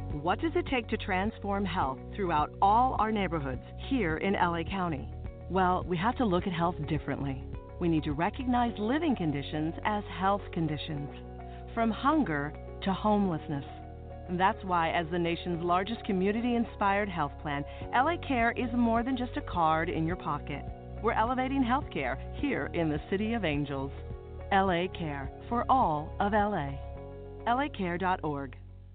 What does it take to transform health throughout all our neighborhoods here in LA County? Well, we have to look at health differently. We need to recognize living conditions as health conditions, from hunger to homelessness. That's why, as the nation's largest community-inspired health plan, LA Care is more than just a card in your pocket. We're elevating healthcare here in the City of Angels. LA Care, for all of LA. LAcare.org.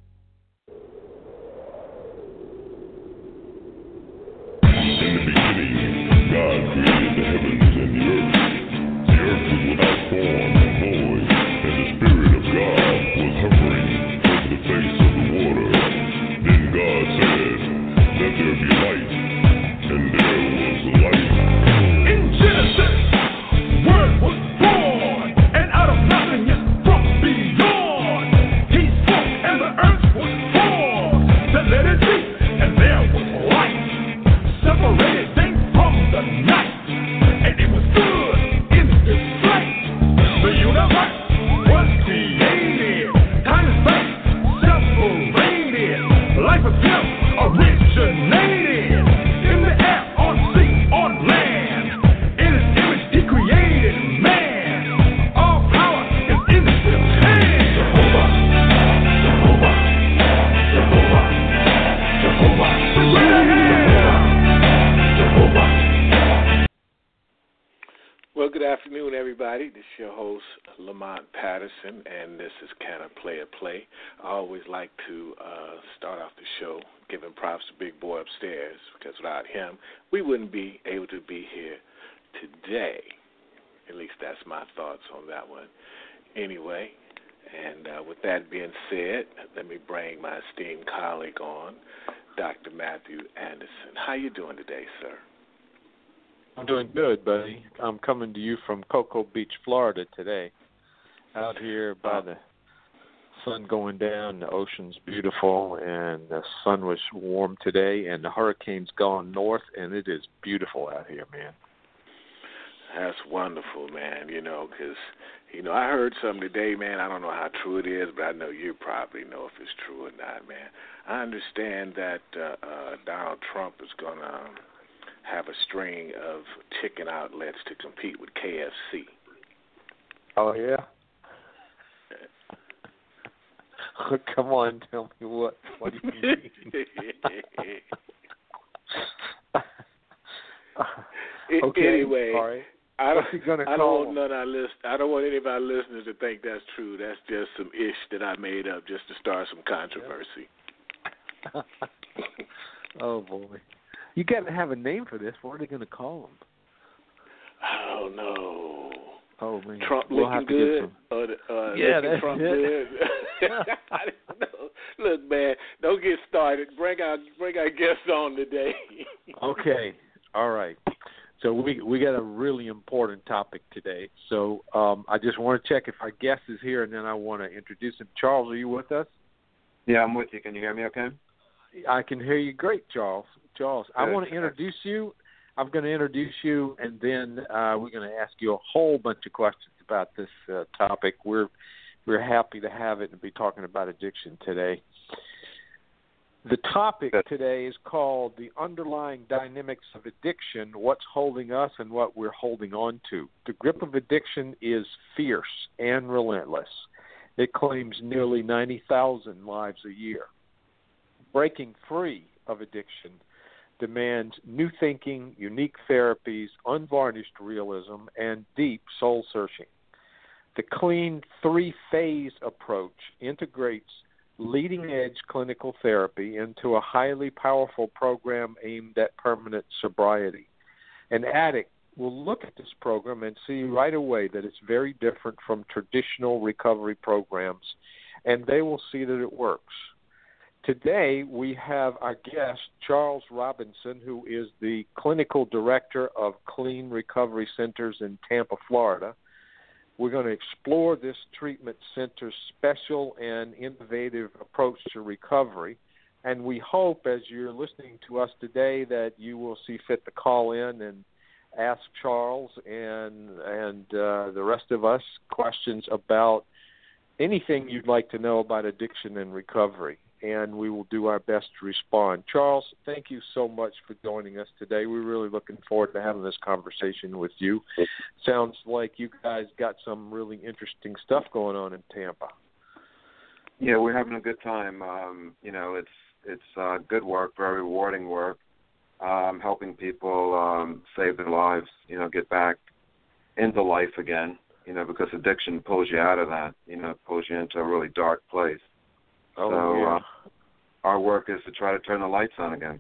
God created the heavens and the earth. The earth was without form and void, and the Spirit of God was hovering over the face of the water. Then God said, "Let there be light," and there was light. In Genesis, Word was born, and out of nothingness from beyond, He spoke, and the earth was formed. Then let it be, and there was light. Separated the night, and it was good in His sight. The universe was created, time and space separated. Life of Him originated in the air, on sea, on land. In His image He created man. All power is in His hand. Jehovah, Jehovah, Jehovah, Jehovah, Jehovah. Well, good afternoon, everybody. This is your host, Lamont Patterson, and this is Can I Play a Play? I always like to start off the show giving props to Big Boy upstairs, because without him, we wouldn't be able to be here today. At least that's my thoughts on that one. Anyway, and with that being said, let me bring my esteemed colleague on, Dr. Matthew Anderson. How you doing today, sir? I'm doing good, buddy. I'm coming to you from Cocoa Beach, Florida today. Out here by the sun going down, the ocean's beautiful, and the sun was warm today, and the hurricane's gone north, and it is beautiful out here, man. That's wonderful, man, because, I heard something today, man. I don't know how true it is, but I know you probably know if it's true or not, man. I understand that Donald Trump is going to have a string of chicken outlets to compete with KFC. Oh, yeah? Come on, tell me what do you mean? Okay, anyway, all right. I don't want any of our listeners to think that's true. That's just some ish that I made up just to start some controversy. Oh, boy. You got to have a name for this. What are they going to call them? I don't know. Oh, man. Trump looking good? Yeah, that's Trump it. Good? I don't know. Look, man, don't get started. Bring our guests on today. Okay. All right. So we got a really important topic today. So I just want to check if our guest is here, and then I want to introduce him. Charles, are you with us? Yeah, I'm with you. Can you hear me okay? I can hear you great, Charles. Charles, I want to introduce you. I'm going to introduce you, and then we're going to ask you a whole bunch of questions about this topic. We're happy to have it and be talking about addiction today. The topic today is called The Underlying Dynamics of Addiction, What's Holding Us and What We're Holding On To. The grip of addiction is fierce and relentless. It claims nearly 90,000 lives a year. Breaking free of addiction demands new thinking, unique therapies, unvarnished realism, and deep soul-searching. The clean three-phase approach integrates leading-edge clinical therapy into a highly powerful program aimed at permanent sobriety. An addict will look at this program and see right away that it's very different from traditional recovery programs, and they will see that it works. Today, we have our guest, Charles Robinson, who is the clinical director of Clean Recovery Centers in Tampa, Florida. We're going to explore this treatment center's special and innovative approach to recovery, and we hope, as you're listening to us today, that you will see fit to call in and ask Charles and the rest of us questions about anything you'd like to know about addiction and recovery. and we will do our best to respond. Charles, thank you so much for joining us today. We're really looking forward to having this conversation with you. Sounds like you guys got some really interesting stuff going on in Tampa. Yeah, we're having a good time. It's good work, very rewarding work, helping people save their lives, get back into life again, because addiction pulls you out of that, pulls you into a really dark place. Our work is to try to turn the lights on again.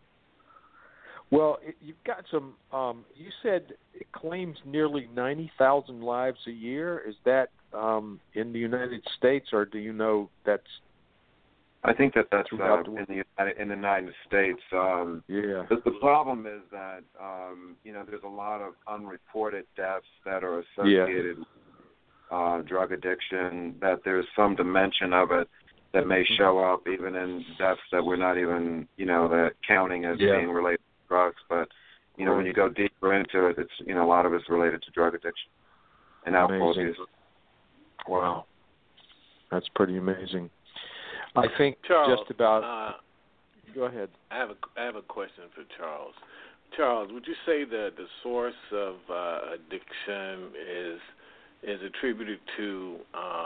Well, you've got some, you said it claims nearly 90,000 lives a year. Is that in the United States, or do you know that's... I think that's in the United States. The problem is that, there's a lot of unreported deaths that are associated with drug addiction, that there's some dimension of it that may show up even in deaths that we're not even, that counting as being related to drugs. But, when you go deeper into it, it's, a lot of it's related to drug addiction and alcohol abuse. Wow. That's pretty amazing. I think Charles, just about... go ahead. I have a question for Charles. Charles, would you say that the source of addiction is attributed to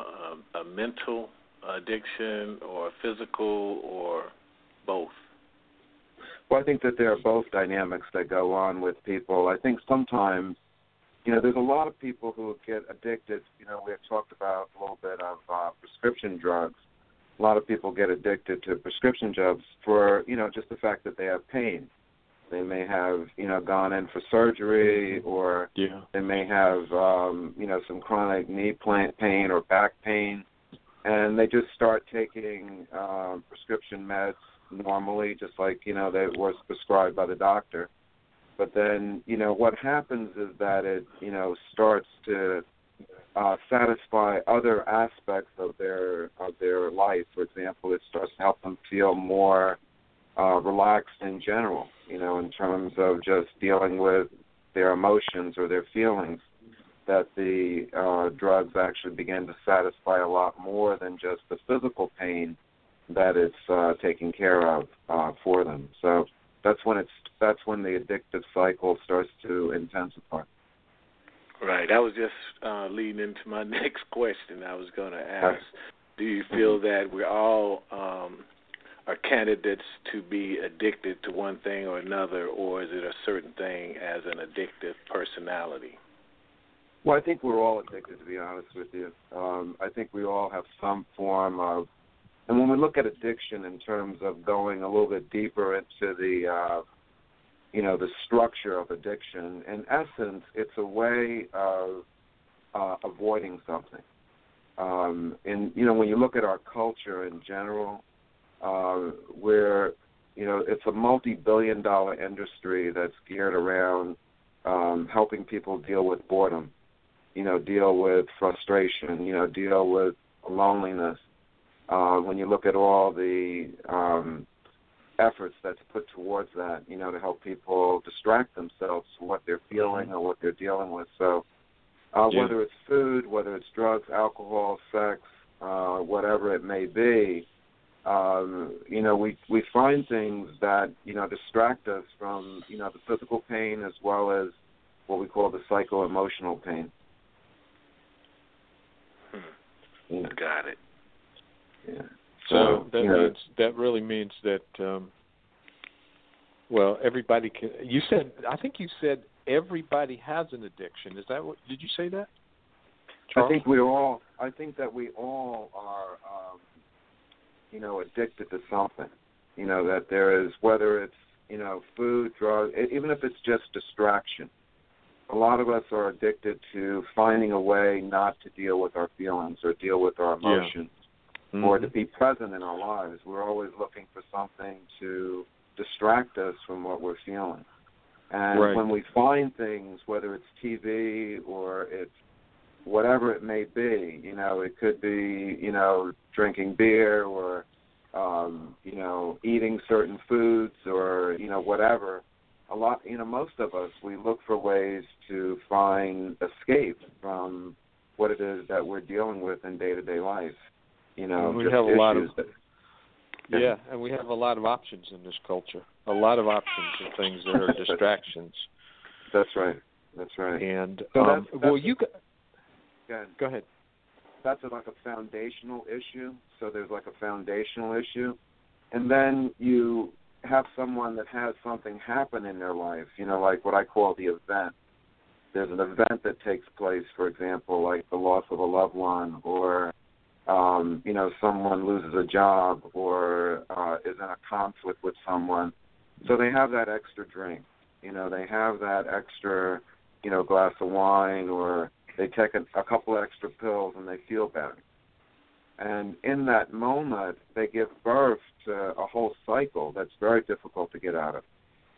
a mental addiction or physical or both? Well, I think that there are both dynamics that go on with people. I think sometimes, there's a lot of people who get addicted. We have talked about a little bit of prescription drugs. A lot of people get addicted to prescription drugs for, just the fact that they have pain. They may have, gone in for surgery, or they may have, some chronic knee pain or back pain, and they just start taking prescription meds normally, just like, they was prescribed by the doctor. But then, what happens is that it, starts to satisfy other aspects of their life. For example, it starts to help them feel more relaxed in general, in terms of just dealing with their emotions or their feelings, that the drugs actually begin to satisfy a lot more than just the physical pain that it's taking care of for them. So that's when the addictive cycle starts to intensify. Right. I was just leading into my next question I was going to ask. Do you feel that we all are candidates to be addicted to one thing or another, or is it a certain thing as an addictive personality? Well, I think we're all addicted, to be honest with you. I think we all have some form of, and when we look at addiction in terms of going a little bit deeper into the structure of addiction, in essence, it's a way of avoiding something. And, when you look at our culture in general, where, it's a multi-billion-dollar industry that's geared around helping people deal with boredom, deal with frustration, deal with loneliness. When you look at all the efforts that's put towards that, to help people distract themselves from what they're feeling or what they're dealing with. So whether it's food, whether it's drugs, alcohol, sex, whatever it may be, we find things that, distract us from, the physical pain as well as what we call the psycho-emotional pain. Got it. Yeah. So that really means that, everybody can. I think you said everybody has an addiction. Is that what? Did you say that, Charles? I think that we all are, addicted to something. That there is, whether it's, food, drugs, even if it's just distraction. A lot of us are addicted to finding a way not to deal with our feelings or deal with our emotions. Yeah. Or to be present in our lives. We're always looking for something to distract us from what we're feeling. And when we find things, whether it's TV or it's whatever it may be, it could be, drinking beer or, eating certain foods or, whatever. Most of us, we look for ways to find escape from what it is that we're dealing with in day-to-day life. We have a lot of Yeah, and we have a lot of options in this culture. A lot of options and things that are distractions. That's right. And so go ahead. That's like a foundational issue. So there's like a foundational issue, and then you have someone that has something happen in their life. Like what I call the event. There's an event that takes place, for example, like the loss of a loved one, or someone loses a job, or is in a conflict with someone. So they have that extra drink. They have that extra, glass of wine, or they take a couple extra pills and they feel better. And in that moment, they give birth to a whole cycle that's very difficult to get out of.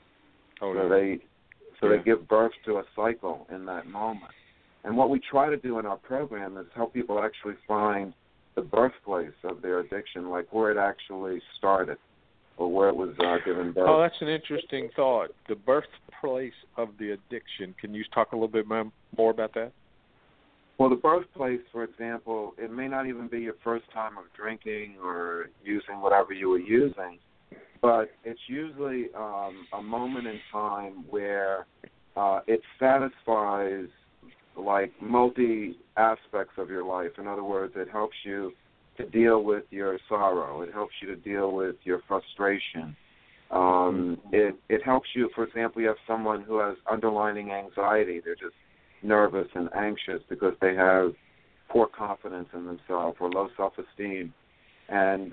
They give birth to a cycle in that moment. And what we try to do in our program is help people actually find the birthplace of their addiction, like where it actually started or where it was given birth. Oh, that's an interesting thought. The birthplace of the addiction. Can you talk a little bit more about that? Well, the birthplace, for example, it may not even be your first time of drinking or using whatever you were using, but it's usually a moment in time where it satisfies like multi-aspects of your life. In other words, it helps you to deal with your sorrow. It helps you to deal with your frustration. It helps you, for example, you have someone who has underlying anxiety. They're just nervous and anxious because they have poor confidence in themselves or low self-esteem. And,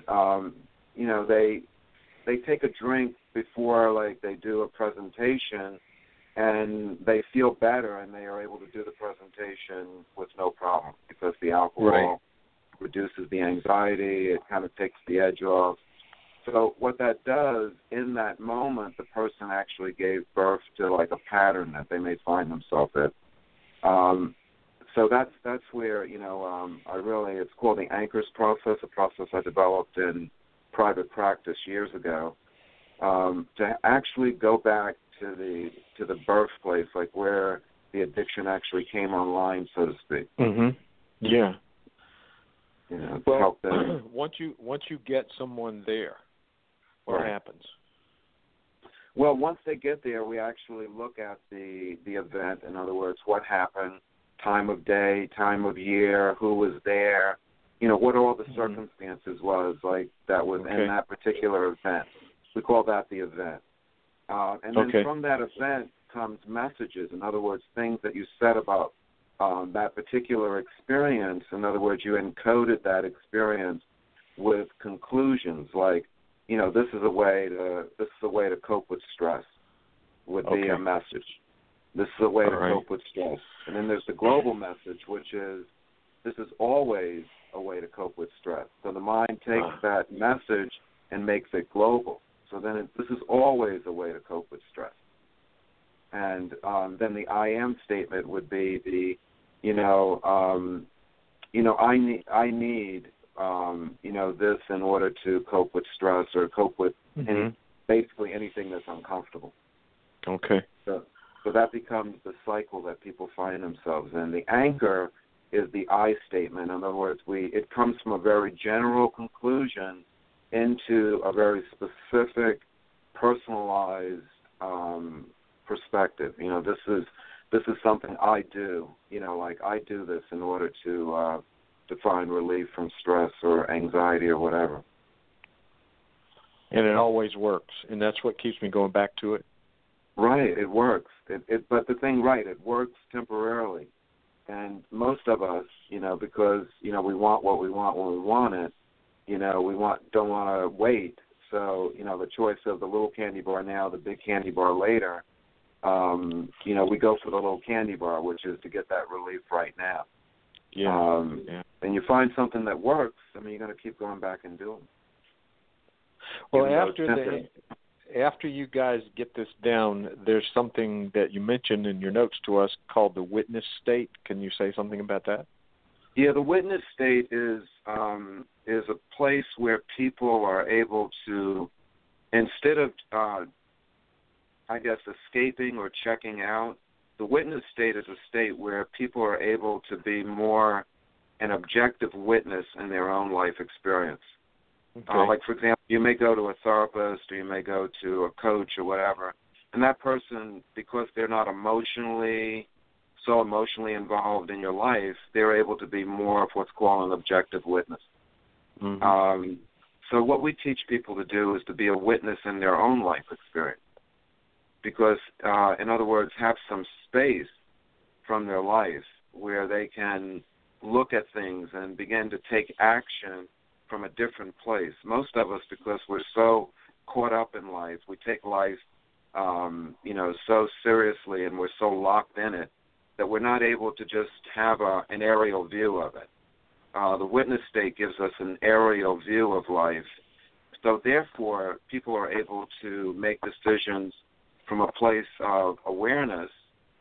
they take a drink before, like, they do a presentation, and they feel better, and they are able to do the presentation with no problem because the alcohol reduces the anxiety. It kind of takes the edge off. So what that does, in that moment, the person actually gave birth to, like, a pattern that they may find themselves in. So that's where, it's called the Anchors process, a process I developed in private practice years ago, to actually go back to the birthplace, like where the addiction actually came online, so to speak. Mm-hmm. Yeah. To help them. Once you get someone there, what happens? Well, once they get there, we actually look at the event. In other words, what happened, time of day, time of year, who was there, what all the circumstances was, like, that was in that particular event. We call that the event. And then from that event comes messages. In other words, things that you said about that particular experience. In other words, you encoded that experience with conclusions, like, this is a way to cope with stress, would be a message. This is a way to cope with stress. And then there's the global message, which is this is always a way to cope with stress. So the mind takes that message and makes it global. So then this is always a way to cope with stress. And then the I am statement would be I need this in order to cope with stress or cope with basically anything that's uncomfortable. Okay. So that becomes the cycle that people find themselves in. The anchor is the I statement. In other words, it comes from a very general conclusion into a very specific, personalized perspective. This is something I do. Like I do this in order to find relief from stress or anxiety or whatever. And it always works, and that's what keeps me going back to it. Right, it works. But the thing, it works temporarily. And most of us, because, we want what we want when we want it, don't want to wait. So, the choice of the little candy bar now, the big candy bar later, we go for the little candy bar, which is to get that relief right now. Yeah. And you find something that works, you're going to keep going back and doing it. Well, after you guys get this down, there's something that you mentioned in your notes to us called the witness state. Can you say something about that? Yeah, the witness state is a place where people are able to, instead of, escaping or checking out, the witness state is a state where people are able to be more an objective witness in their own life experience. Okay. Like, for example, you may go to a therapist or you may go to a coach or whatever, and that person, because they're not so emotionally involved in your life, they're able to be more of what's called an objective witness. Mm-hmm. So what we teach people to do is to be a witness in their own life experience. Because, in other words, have some space from their life where they can look at things and begin to take action from a different place. Most of us, because we're so caught up in life, we take life, so seriously, and we're so locked in it that we're not able to just have an aerial view of it. The witness state gives us an aerial view of life. So therefore, people are able to make decisions from a place of awareness.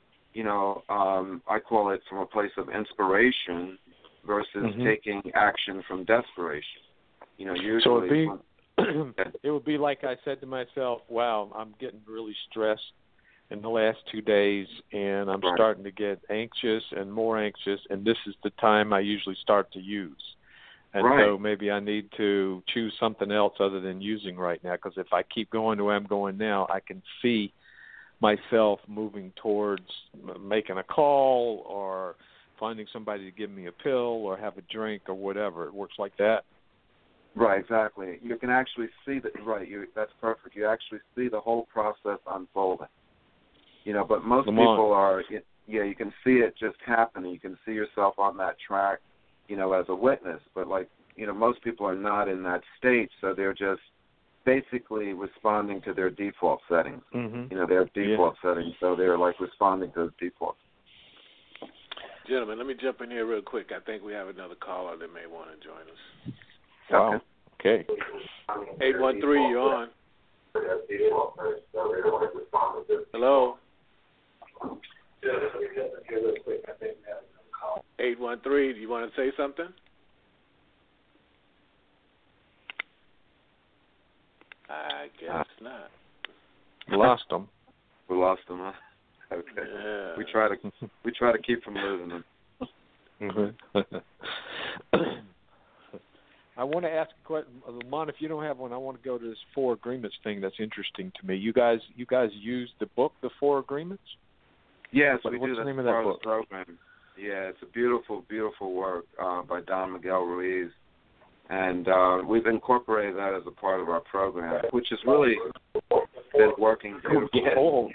I call it from a place of inspiration versus taking action from desperation. Usually. So it would be like I said to myself, wow, I'm getting really stressed in the last 2 days, and I'm starting to get anxious and more anxious, and this is the time I usually start to use. And so maybe I need to choose something else other than using right now, because if I keep going the way I'm going now, I can see myself moving towards making a call or finding somebody to give me a pill or have a drink or whatever. It works like that. Right, exactly. You can actually see that. Right, that's perfect. You actually see the whole process unfolding. But most people are. You can see it just happening. You can see yourself on that track, as a witness. But most people are not in that state, so they're just basically responding to their default settings. Their default settings. So they're like responding to those defaults. Gentlemen, let me jump in here real quick. I think we have another caller that may want to join us. Wow. Okay. 813, you're on. Hello. 813, do you want to say something? I guess not. We lost them. We lost them, huh? Okay. Yeah. We try to keep from losing them. I want to ask a question, Lamont. If you don't have one, I want to go to this 4 Agreements thing. That's interesting to me. You guys use the book, the 4 Agreements? Yes, we do. What's the That's name of that book? Program. Yeah, it's a beautiful, beautiful work by Don Miguel Ruiz, and we've incorporated that as a part of our program, which has really been working beautifully.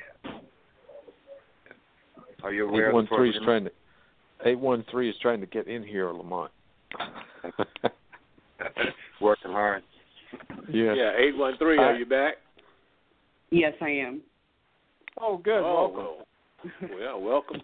Are you aware of the program? 813 is trying to get in here, Lamont. Working hard. Yeah. Yeah, 813, are you back? Yes, I am. Oh, good. Welcome. Well, welcome.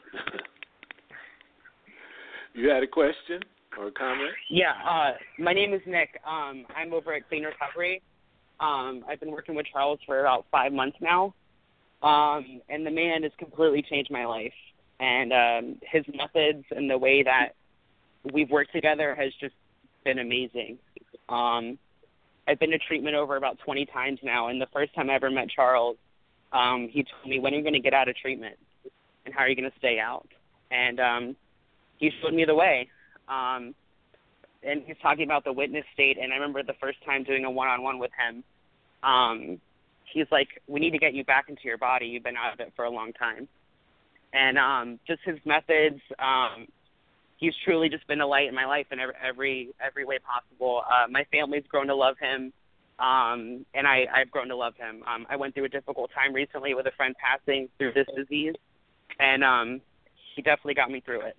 You had a question or a comment? Yeah, my name is Nick. I'm over at Clean Recovery. I've been working with Charles for about 5 months now, and the man has completely changed my life. And his methods and the way that we've worked together has just been amazing. I've been to treatment over about 20 times now, and the first time I ever met Charles, he told me, when are you going to get out of treatment, and how are you going to stay out? And he showed me the way. And he's talking about the witness state, and I remember the first time doing a one-on-one with him, he's like, we need to get you back into your body. You've been out of it for a long time. And just his methods, he's truly just been a light in my life in every way possible. My family's grown to love him, and I've grown to love him. I went through a difficult time recently with a friend passing through this disease, and he definitely got me through it.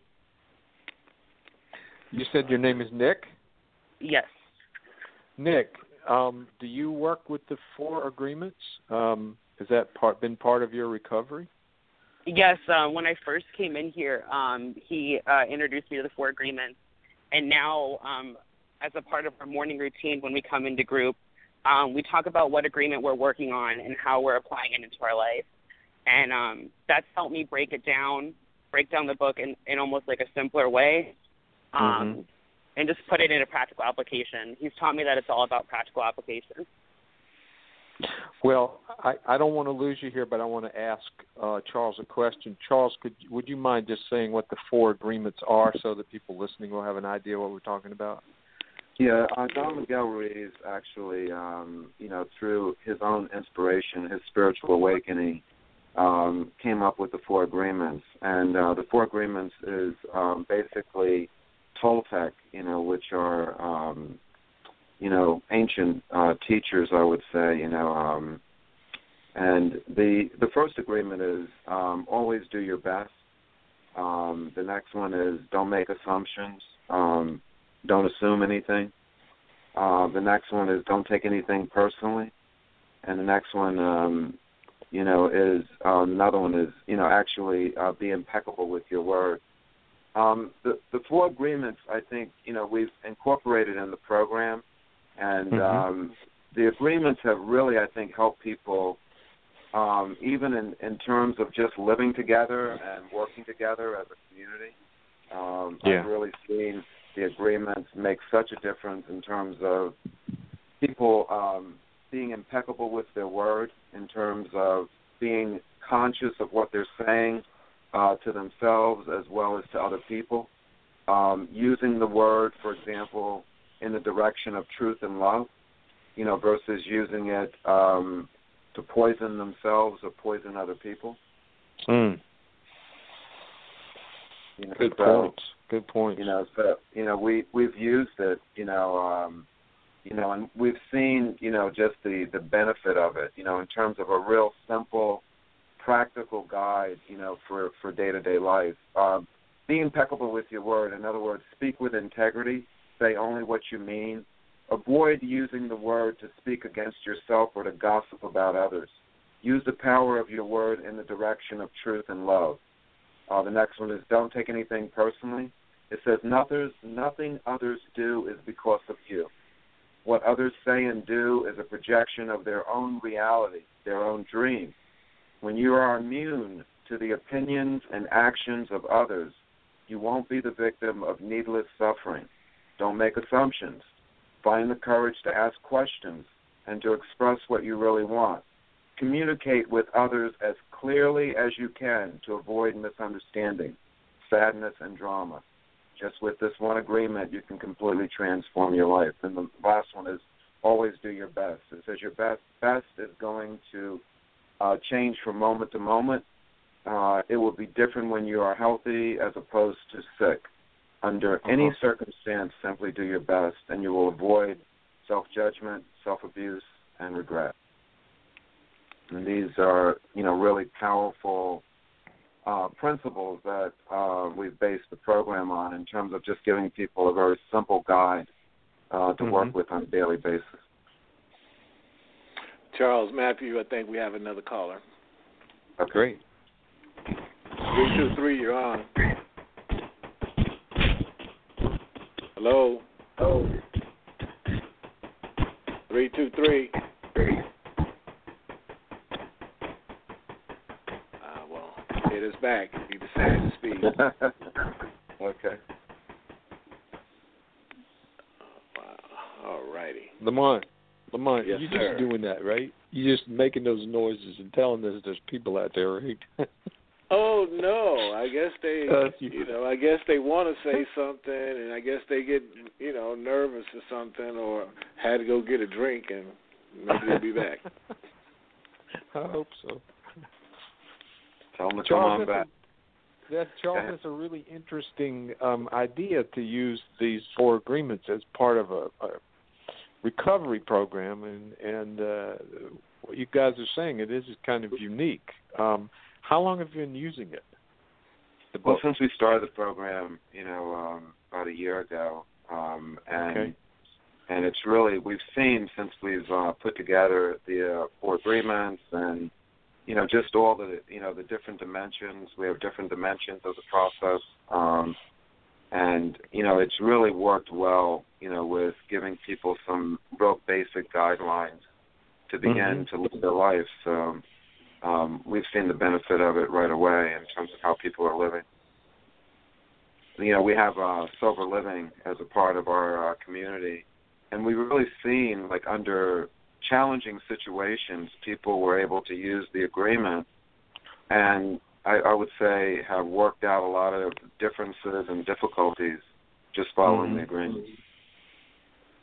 You said your name is Nick? Yes. Nick, do you work with the 4 Agreements? Has that been part of your recovery? Yes, when I first came in here, he introduced me to the 4 Agreements, and now as a part of our morning routine when we come into group, we talk about what agreement we're working on and how we're applying it into our life, and that's helped me break down the book in almost like a simpler way, and just put it in a practical application. He's taught me that it's all about practical application. Well, I don't want to lose you here, but I want to ask Charles a question. Charles, would you mind just saying what the 4 Agreements are so that people listening will have an idea what we're talking about? Yeah, Don Miguel Ruiz actually, through his own inspiration, his spiritual awakening, came up with the Four Agreements. And the Four Agreements is basically Toltec, which are, ancient teachers, I would say, and the first agreement is always do your best. The next one is don't make assumptions. Don't assume anything. The next one is don't take anything personally. And the next one, is another one is, actually be impeccable with your word. The Four Agreements, I think, we've incorporated in the program. And the agreements have really, I think, helped people even in terms of just living together and working together as a community. I've really seen the agreements make such a difference in terms of people being impeccable with their word, in terms of being conscious of what they're saying to themselves as well as to other people, using the word, for example, in the direction of truth and love, versus using it to poison themselves or poison other people. Good points. Good points. We've used it, and we've seen, just the benefit of it, in terms of a real simple, practical guide, for day-to-day life. Be impeccable with your word. In other words, speak with integrity. Say only what you mean. Avoid using the word to speak against yourself or to gossip about others. Use the power of your word in the direction of truth and love. The next one is don't take anything personally. It says nothing others do is because of you. What others say and do is a projection of their own reality, their own dream. When you are immune to the opinions and actions of others, you won't be the victim of needless suffering. Don't make assumptions. Find the courage to ask questions and to express what you really want. Communicate with others as clearly as you can to avoid misunderstanding, sadness, and drama. Just with this one agreement, you can completely transform your life. And the last one is always do your best. It says your best is going to change from moment to moment. It will be different when you are healthy as opposed to sick. Under any circumstance, simply do your best, and you will avoid self-judgment, self-abuse, and regret. And these are, really powerful principles that we've based the program on in terms of just giving people a very simple guide to work with on a daily basis. Charles, Matthew, I think we have another caller. Okay. Great. 323, you're on. Hello? 323. Well, it is back. He decided to speak. Okay. All righty. Lamont, yes, you're sir. just doing that, right? You're just making those noises and telling us there's people out there, right? Oh no! I guess they, I guess they want to say something, and I guess they get, nervous or something, or had to go get a drink, and maybe they'll be back. I hope so. Tell them to come on back. Charles, that's a really interesting idea to use these four agreements as part of a recovery program, and what you guys are saying, it is kind of unique. How long have you been using it? Well, since we started the program, about a year ago, and it's really, we've seen since we've put together the four agreements and, just all the, the different dimensions. We have different dimensions of the process, and, it's really worked well, with giving people some real basic guidelines to begin to live their life. So, we've seen the benefit of it right away in terms of how people are living. We have sober living as a part of our community, and we've really seen, like, under challenging situations, people were able to use the agreement, and I would say have worked out a lot of differences and difficulties just following the agreement.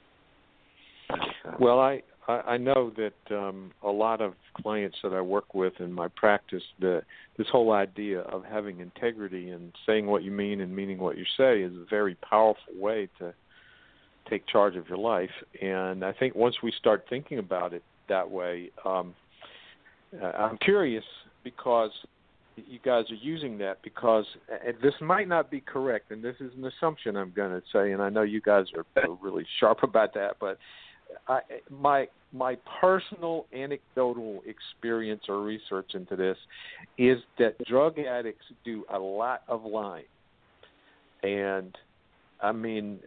Well, I know that a lot of clients that I work with in my practice, this whole idea of having integrity and saying what you mean and meaning what you say is a very powerful way to take charge of your life. And I think once we start thinking about it that way, I'm curious because you guys are using that because this might not be correct, and this is an assumption I'm going to say, and I know you guys are really sharp about that, but my personal anecdotal experience or research into this is that drug addicts do a lot of lying. And, I mean,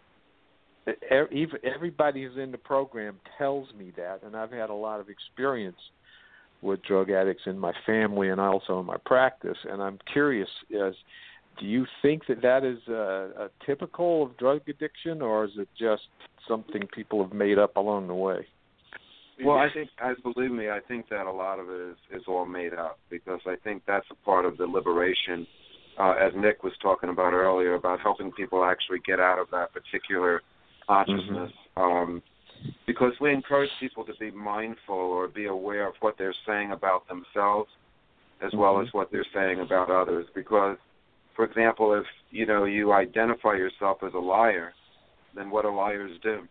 everybody who's in the program tells me that, and I've had a lot of experience with drug addicts in my family and also in my practice, and I'm curious, do you think that is a typical of drug addiction, or is it just something people have made up along the way? Well, I think that a lot of it is all made up, because I think that's a part of the liberation, as Nick was talking about earlier, about helping people actually get out of that particular consciousness. Mm-hmm. Because we encourage people to be mindful or be aware of what they're saying about themselves as well as what they're saying about others. Because, for example, if you identify yourself as a liar, then what do liars do?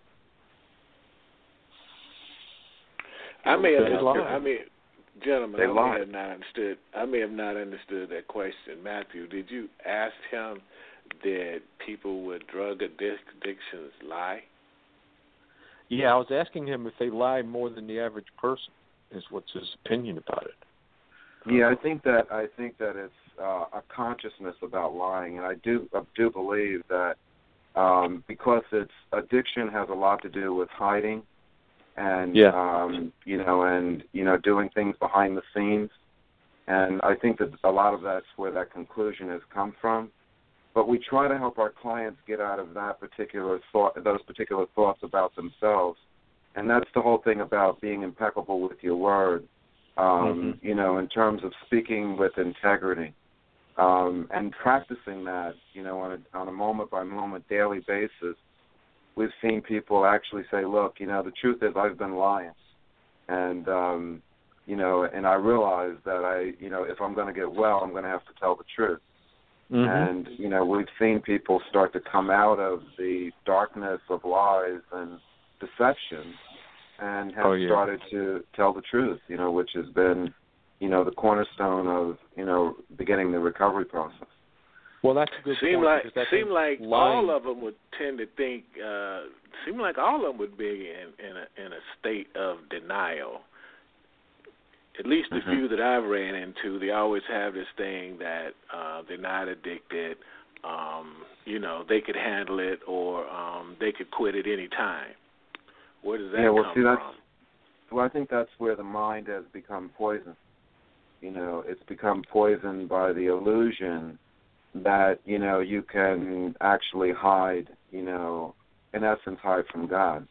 Gentlemen, I may have not understood that question. Matthew, did you ask him that people with drug addictions lie? Yeah, I was asking him if they lie more than the average person. Is what's his opinion about it? Yeah, I think that it's a consciousness about lying, and I do believe that because addiction has a lot to do with hiding, and doing things behind the scenes, and I think that a lot of that's where that conclusion has come from. But we try to help our clients get out of those particular thoughts about themselves, and that's the whole thing about being impeccable with your word. In terms of speaking with integrity, and practicing that, on a moment-by-moment, daily basis. We've seen people actually say, "Look, the truth is I've been lying, and and I realize that if I'm going to get well, I'm going to have to tell the truth." And, we've seen people start to come out of the darkness of lies and deception and have started to tell the truth, which has been, the cornerstone of, beginning the recovery process. Well, that's a good point. Seem like all of them would tend to think, all of them would be in a state of denial. At least the few that I've ran into, they always have this thing that they're not addicted, they could handle it, or they could quit at any time. Where does that come from? Well, I think that's where the mind has become poisoned. It's become poisoned by the illusion that, you can actually hide, in essence, hide from God.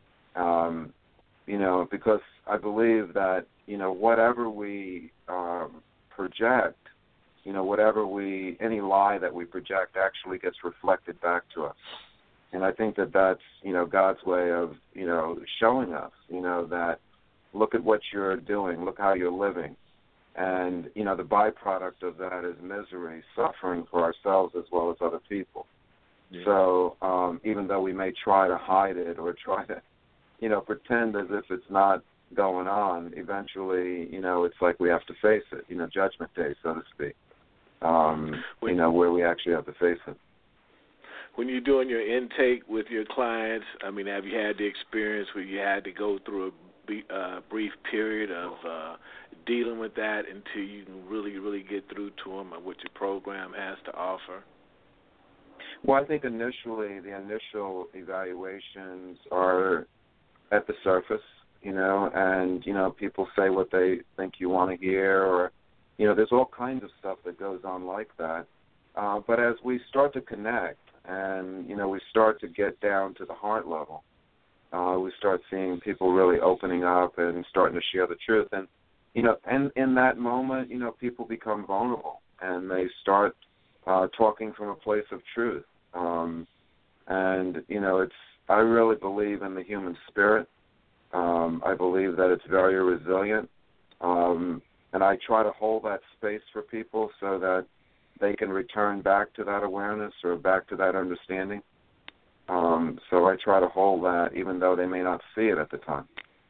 Because I believe that, whatever we project, any lie that we project actually gets reflected back to us. And I think that that's, God's way of, showing us, that look at what you're doing, look how you're living. And, the byproduct of that is misery, suffering for ourselves as well as other people. Yeah. So even though we may try to hide it or try to, pretend as if it's not going on, eventually, it's like we have to face it, Judgment Day, so to speak, where we actually have to face it. When you're doing your intake with your clients, have you had the experience where you had to go through a brief period of dealing with that until you can really, really get through to them and what your program has to offer? Well, I think the initial evaluations are at the surface, and, people say what they think you want to hear, or, there's all kinds of stuff that goes on like that. But as we start to connect and, we start to get down to the heart level, we start seeing people really opening up and starting to share the truth. And, and in that moment, people become vulnerable and they start talking from a place of truth. And, I really believe in the human spirit. I believe that it's very resilient, and I try to hold that space for people so that they can return back to that awareness or back to that understanding. So I try to hold that even though they may not see it at the time.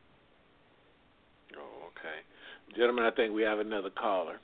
Oh, okay. Gentlemen, I think we have another caller.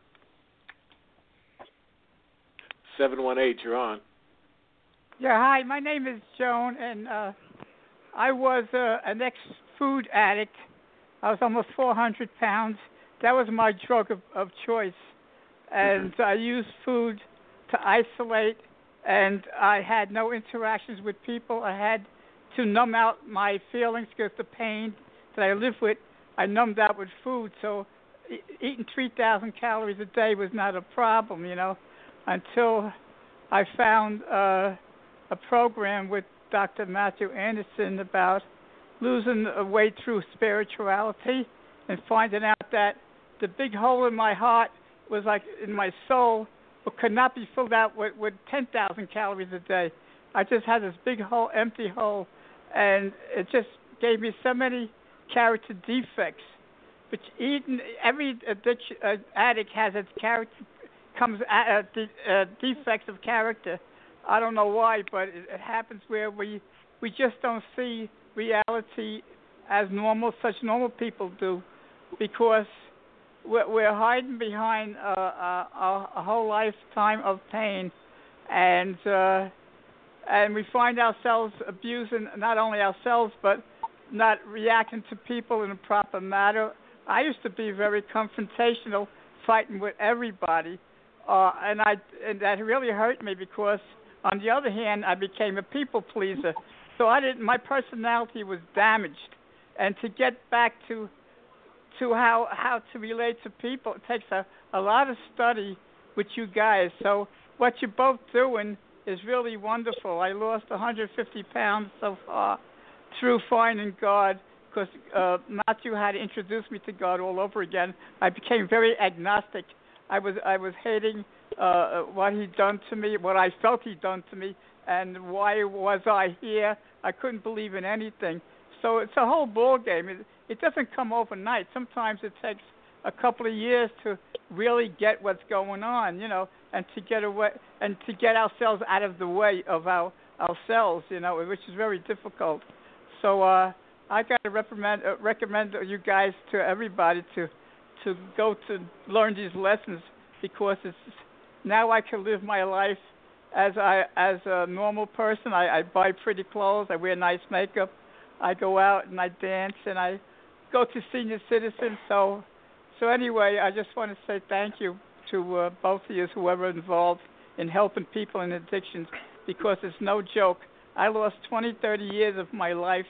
718, you're on. Yeah, hi. My name is Joan, and I was an ex-food addict. I was almost 400 pounds. That was my drug of choice. And I used food to isolate, and I had no interactions with people. I had to numb out my feelings because the pain that I live with, I numbed out with food. So eating 3,000 calories a day was not a problem, until I found a program with Dr. Matthew Anderson about losing weight through spirituality and finding out that the big hole in my heart was like in my soul, but could not be filled out with 10,000 calories a day. I just had this big hole, empty hole, and it just gave me so many character defects. But every addict has its character, defects of character. I don't know why, but it happens where we just don't see reality as such normal people do, because we're hiding behind a whole lifetime of pain, and we find ourselves abusing not only ourselves but not reacting to people in a proper manner. I used to be very confrontational, fighting with everybody, and that really hurt me because, on the other hand, I became a people pleaser. So my personality was damaged, and to get back to how to relate to people, it takes a lot of study with you guys. So what you're both doing is really wonderful. I lost 150 pounds so far through finding God, because Matthew had to introduce me to God all over again. I became very agnostic. I was hating what he'd done to me, what I felt he'd done to me, and why was I here? I couldn't believe in anything. So it's a whole ball game. It doesn't come overnight. Sometimes it takes a couple of years to really get what's going on, and to get away and to get ourselves out of the way of ourselves, which is very difficult. So I got to recommend you guys to everybody to go to learn these lessons, because now I can live my life as a normal person. I buy pretty clothes. I wear nice makeup. I go out and I dance, and I go to senior citizens. So anyway, I just want to say thank you to both of you, whoever involved in helping people in addictions, because it's no joke. I lost 20, 30 years of my life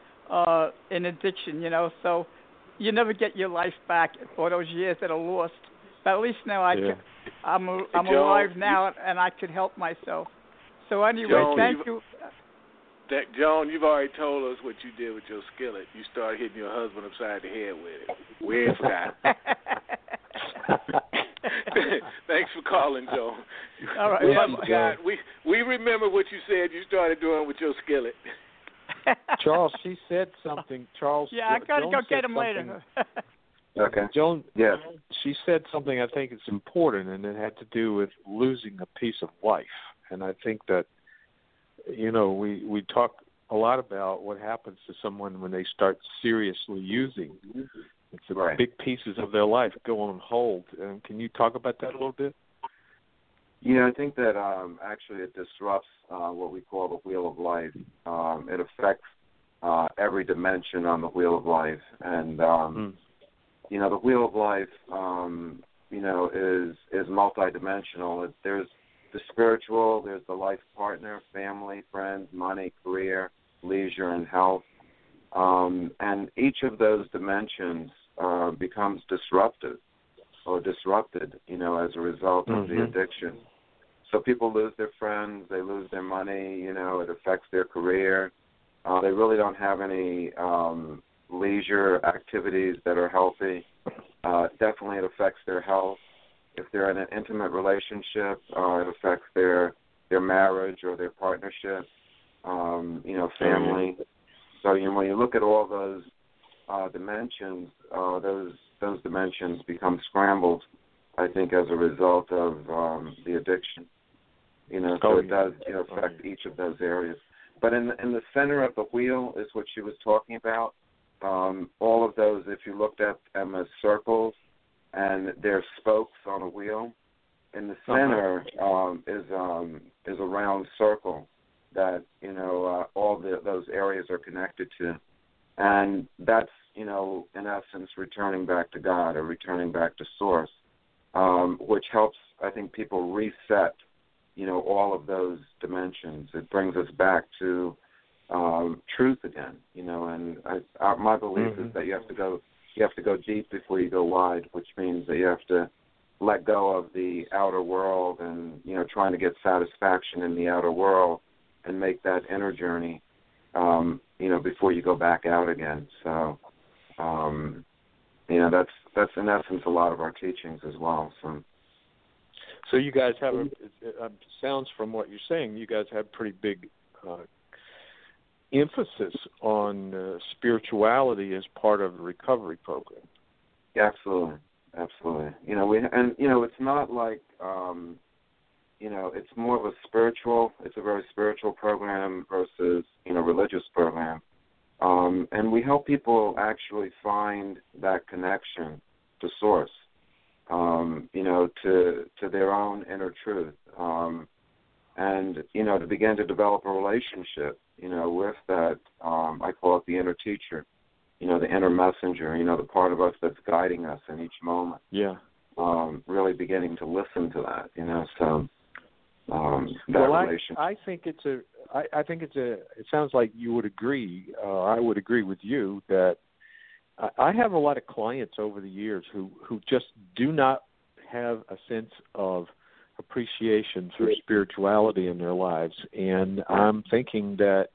in addiction, so you never get your life back for those years that are lost. But at least now I'm alive now, and I could help myself. So anyway, Joan, thank you. Joan, you've already told us what you did with your skillet. You started hitting your husband upside the head with it. We ain't forgot. Thanks for calling, Joan. All right. We remember what you said you started doing with your skillet. Charles, she said something. Charles. Yeah, I got to go get him later. Okay. Joan, yes. She said something I think is important, and it had to do with losing a piece of life. And I think that, we talk a lot about what happens to someone when they start seriously using. It's right. Big pieces of their life go on hold. Can you talk about that a little bit? I think that actually it disrupts what we call the wheel of life. It affects every dimension on the wheel of life. And, the wheel of life, is multidimensional. There's the spiritual, there's the life partner, family, friends, money, career, leisure, and health. And each of those dimensions becomes disrupted, as a result of the addiction. So people lose their friends, they lose their money, it affects their career. They really don't have any leisure activities that are healthy. Definitely it affects their health. If they're in an intimate relationship, it affects their marriage or their partnership, family. So when you look at all those dimensions, those dimensions become scrambled, I think, as a result of the addiction. So it does affect each of those areas. But in the center of the wheel is what she was talking about. All of those, if you looked at them as circles, and they're spokes on a wheel, in the center is a round circle that all those areas are connected to, and that's in essence returning back to God or returning back to Source, which helps, I think, people reset all of those dimensions. It brings us back to truth again, and my belief is that you have to go deep before you go wide, which means that you have to let go of the outer world and trying to get satisfaction in the outer world and make that inner journey before you go back out again. So that's in essence a lot of our teachings as well. So you guys have sounds from what you're saying, you guys have pretty big emphasis on spirituality as part of the recovery program. Yeah, absolutely. It's not like it's more of it's a very spiritual program versus religious program, and we help people actually find that connection to Source, to their own inner truth, and to begin to develop a relationship with that, I call it the inner teacher, the inner messenger, the part of us that's guiding us in each moment. Yeah. Really beginning to listen to that, that relationship. I think it sounds like you would agree, I would agree with you that I have a lot of clients over the years who just do not have a sense of appreciation for spirituality in their lives, and I'm thinking that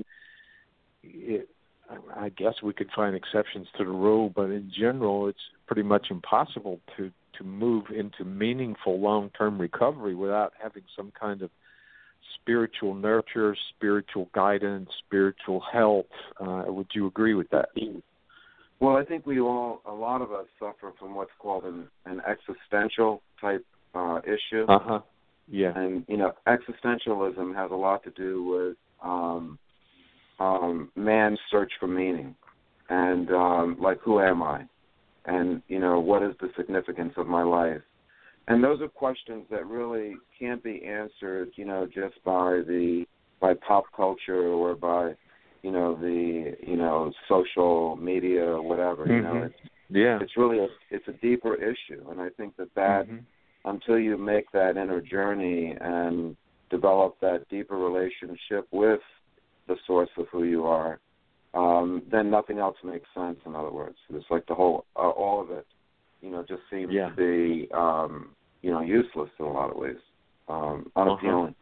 I guess we could find exceptions to the rule, but in general it's pretty much impossible to move into meaningful long-term recovery without having some kind of spiritual nurture, spiritual guidance, spiritual health. Would you agree with that? Well, I think a lot of us suffer from what's called an existential type issue. Yeah. And, existentialism has a lot to do with man's search for meaning and, who am I? And, what is the significance of my life? And those are questions that really can't be answered, just by pop culture or by, the social media or whatever. It's really it's a deeper issue, and I think that until you make that inner journey and develop that deeper relationship with the source of who you are, then nothing else makes sense. In other words, it's like the whole all of it, just seems to be useless in a lot of ways, unappealing.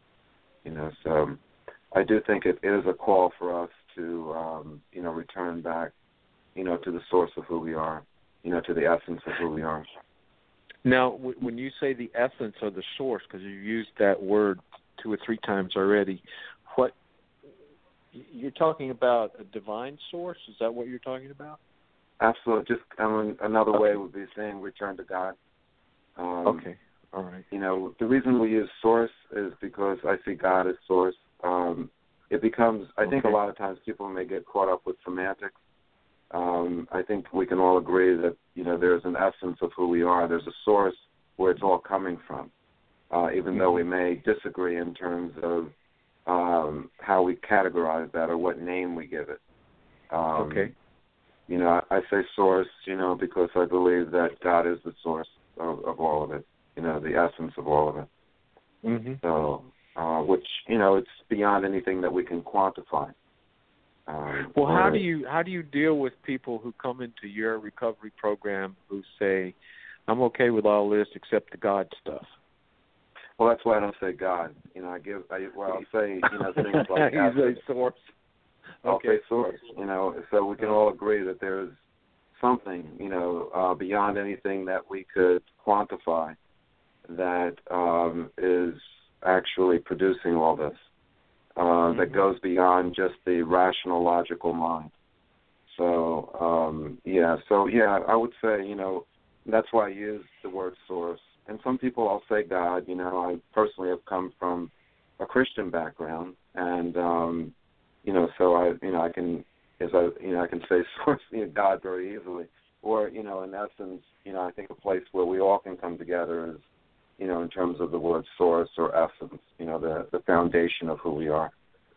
So I do think it is a call for us to return back, to the source of who we are, to the essence of who we are. Now, when you say the essence or the source, because you used that word 2 or 3 times already, what you're talking about, a divine source? Is that what you're talking about? Absolutely. Just another way would be saying return to God. Okay. All right. The reason we use source is because I see God as source. It becomes, I think a lot of times people may get caught up with semantics. I think we can all agree that, there's an essence of who we are. There's a source where it's all coming from, even though we may disagree in terms of how we categorize that or what name we give it. I say source, because I believe that God is the source of all of it, the essence of all of it. So, which, it's beyond anything that we can quantify. Well, how do you deal with people who come into your recovery program who say, I'm okay with all this except the God stuff? Well, that's why I don't say God. I'll say, things like you say source. I'll say source, so we can all agree that there's something, beyond anything that we could quantify that is actually producing all this, that goes beyond just the rational, logical mind. So I would say, that's why I use the word source. And some people, I'll say God. I personally have come from a Christian background, and so I can say source, God very easily. Or, in essence, I think a place where we all can come together is, in terms of the word source or essence, the foundation of who we are.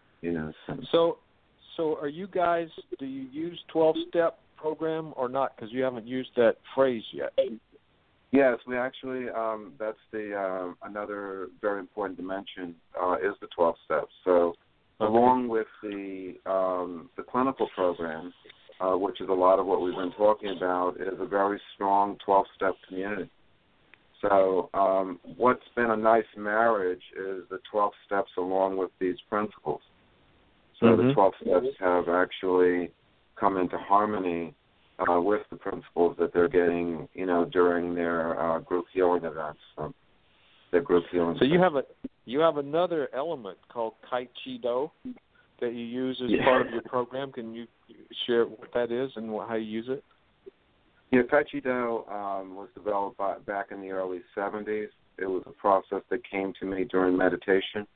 So are you guys, do you use 12-step program or not? Because you haven't used that phrase yet. Yes, we actually, that's another very important dimension is the 12 steps. So along with the clinical program, which is a lot of what we've been talking about, is a very strong 12-step community. So what's been a nice marriage is the 12 steps along with these principles. So the 12 steps have actually come into harmony with the principles that they're getting, during their group healing events. Their group healing. So you have another element called Tai Chi Do that you use as part of your program. Can you share what that is and how you use it? Yeah, Tai Chi Do was developed back in the early 70s. It was a process that came to me during meditation,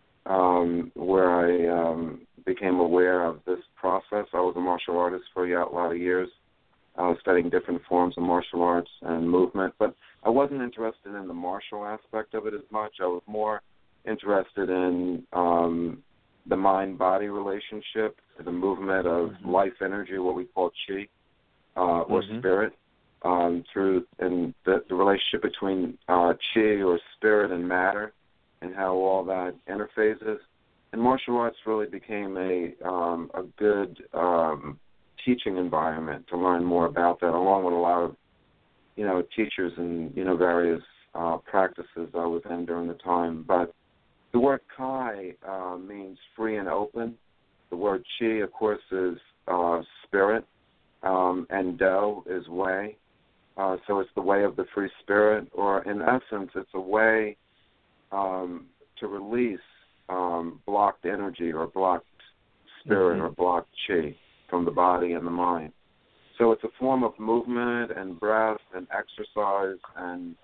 where I became aware of this process. I was a martial artist for a lot of years. I was studying different forms of martial arts and movement, but I wasn't interested in the martial aspect of it as much. I was more interested in the mind-body relationship, the movement of life energy, what we call chi, or spirit, through and the relationship between chi or spirit and matter, and how all that interfaces. And martial arts really became a good teaching environment to learn more about that, along with a lot of, teachers and, various practices I was in during the time. But the word Kai means free and open. The word Chi, of course, is spirit, and Do is way. So it's the way of the free spirit, or in essence, it's a way to release blocked energy or blocked spirit or blocked Chi from the body and the mind. So it's a form of movement and breath and exercise, and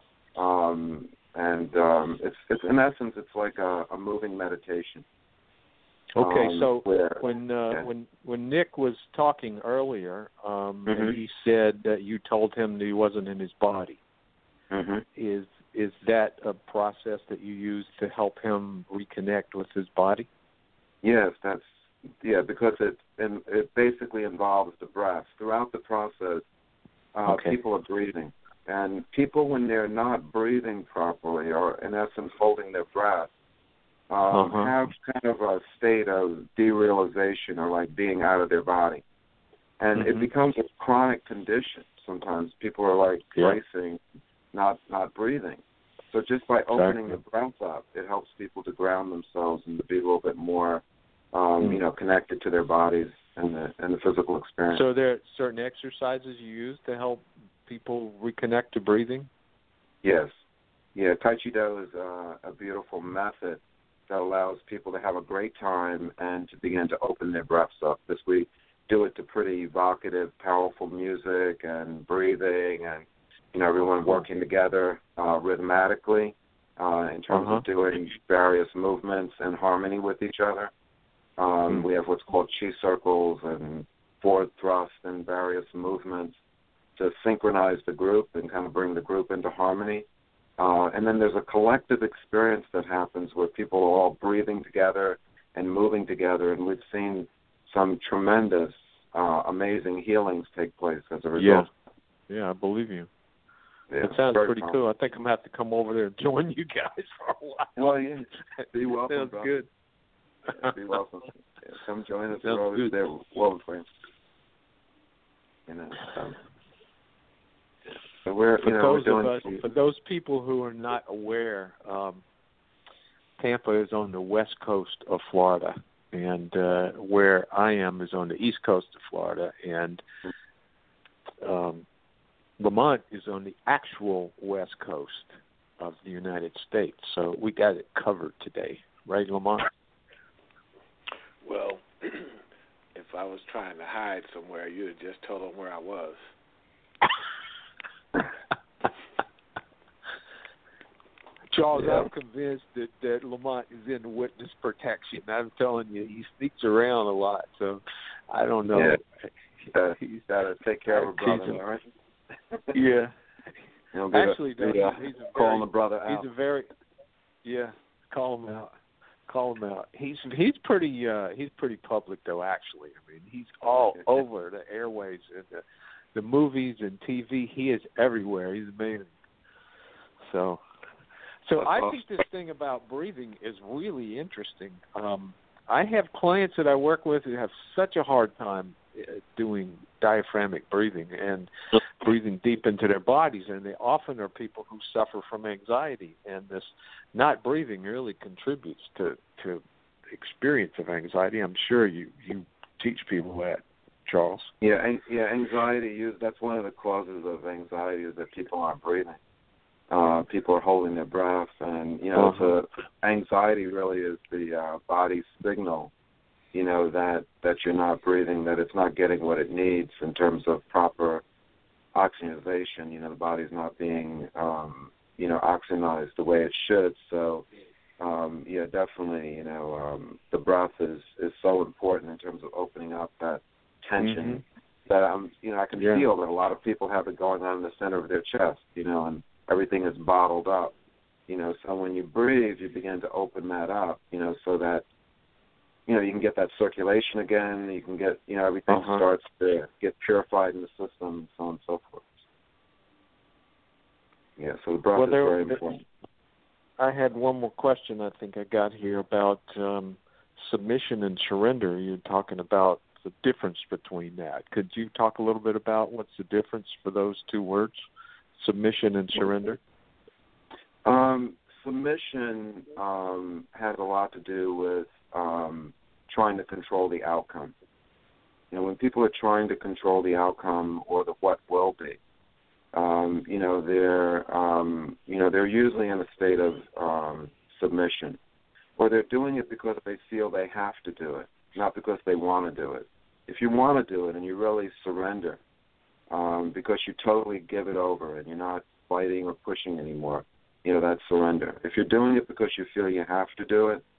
it's in essence, it's like a moving meditation. Okay, so when Nick was talking earlier, and he said that you told him that he wasn't in his body, is that a process that you use to help him reconnect with his body? Yes, because it basically involves the breath. Throughout the process, people are breathing. And people, when they're not breathing properly, or in essence holding their breath, have kind of a state of derealization, or like being out of their body. And it becomes a chronic condition. Sometimes people are like racing, not breathing. So just by opening the breath up, it helps people to ground themselves and to be a little bit more connected to their bodies and the physical experience. So there are certain exercises you use to help people reconnect to breathing? Yes. Yeah, Tai Chi Do is a beautiful method that allows people to have a great time and to begin to open their breaths up. This we do it to pretty evocative, powerful music and breathing, and everyone working together rhythmically in terms of doing various movements in harmony with each other. We have what's called chi circles and forward thrust and various movements to synchronize the group and kind of bring the group into harmony. And then there's a collective experience that happens where people are all breathing together and moving together, and we've seen some tremendous, amazing healings take place as a result. Yeah, I believe you. Yeah, that sounds pretty cool. I think I'm going to have to come over there and join you guys for a while. Well, yeah. Be welcome. Sounds bro. good. Be welcome. Yeah, come join us. Sounds We're always good. there. Well, for you. So we're, for those people who are not aware, Tampa is on the west coast of Florida, and where I am is on the east coast of Florida, and Lamont is on the actual west coast of the United States. So we got it covered today, right, Lamont? Well, if if I was trying to hide somewhere, you'd have just told them where I was. Charles, I'm convinced that Lamont is in witness protection. I'm telling you, he sneaks around a lot, so I don't know. Yeah. He's got to take care of a brother, all right? Yeah. Actually, he's calling the brother out. He's a very, call him out. Call him out. He's pretty public though. Actually, I mean, he's all over the airways and the movies and TV. He is everywhere. He's amazing. So I think this thing about breathing is really interesting. I have clients that I work with who have such a hard time doing diaphragmatic breathing and breathing deep into their bodies, and they often are people who suffer from anxiety, and this not breathing really contributes to the experience of anxiety. I'm sure you teach people that, Charles. Yeah, anxiety. That's one of the causes of anxiety is that people aren't breathing. People are holding their breath, and anxiety really is the body's signal, that you're not breathing, that it's not getting what it needs in terms of proper oxygenation. The body's not being, oxygenized the way it should. So, definitely, the breath is so important in terms of opening up that tension that I can feel that a lot of people have it going on in the center of their chest, and everything is bottled up, so when you breathe, you begin to open that up, so that, you can get that circulation again, you can get, everything starts to get purified in the system, and so on and so forth. Yeah, so the breath is very important. I had one more question I think I got here about submission and surrender. You're talking about the difference between that. Could you talk a little bit about what's the difference for those two words? Submission and surrender? Submission has a lot to do with trying to control the outcome. When people are trying to control the outcome or the what will be, they're usually in a state of submission, or they're doing it because they feel they have to do it, not because they want to do it. If you want to do it and you really surrender, because you totally give it over and you're not fighting or pushing anymore, that's surrender. If you're doing it because you feel you have to do it,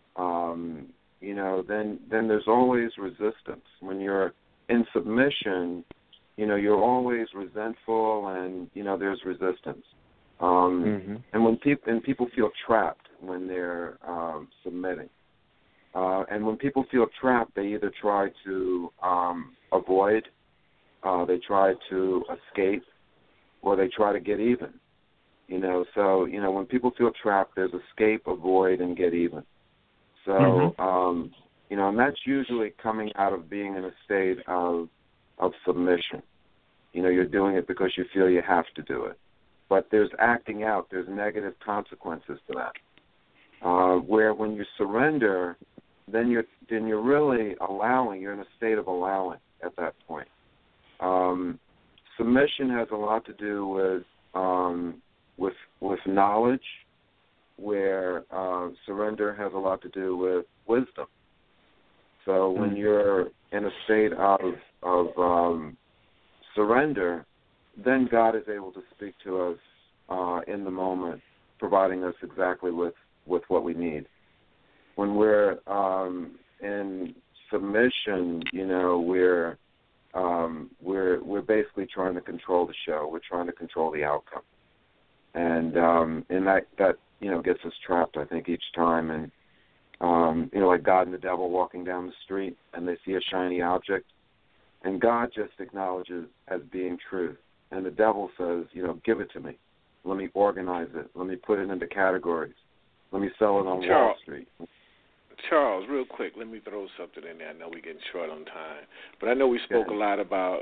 then there's always resistance. When you're in submission, you're always resentful and, there's resistance. And when people feel trapped when they're submitting. And when people feel trapped, they either try to avoid, they try to escape, or they try to get even. So, when people feel trapped, there's escape, avoid, and get even. So, and that's usually coming out of being in a state of submission. You're doing it because you feel you have to do it. But there's acting out. There's negative consequences to that. Where when you surrender, then you're really allowing. You're in a state of allowing at that point. Submission has a lot to do with knowledge, where surrender has a lot to do with wisdom. So when you're in a state of surrender, then God is able to speak to us in the moment, providing us exactly with what we need. When we're in submission, we're basically trying to control the show. We're trying to control the outcome, and that gets us trapped, I think, each time. And like God and the devil walking down the street, and they see a shiny object, and God just acknowledges as being truth, and the devil says, give it to me. Let me organize it. Let me put it into categories. Let me sell it on Wall Street. Charles, real quick, let me throw something in there. I know we're getting short on time, but I know we spoke a lot about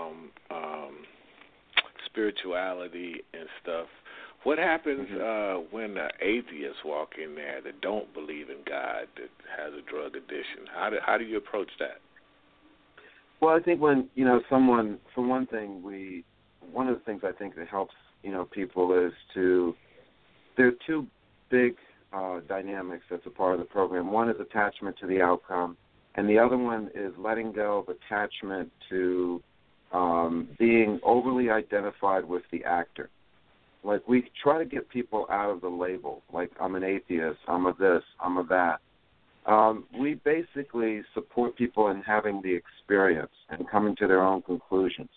spirituality and stuff. What happens when atheists walk in there that don't believe in God, that has a drug addiction? How do you approach that? Well, I think when, someone, for one thing, one of the things I think that helps, people is there are two big dynamics that's a part of the program. One is attachment to the outcome, and the other one is letting go of attachment to being overly identified with the actor. Like, we try to get people out of the label, like, I'm an atheist, I'm a this, I'm a that. We basically support people in having the experience and coming to their own conclusions.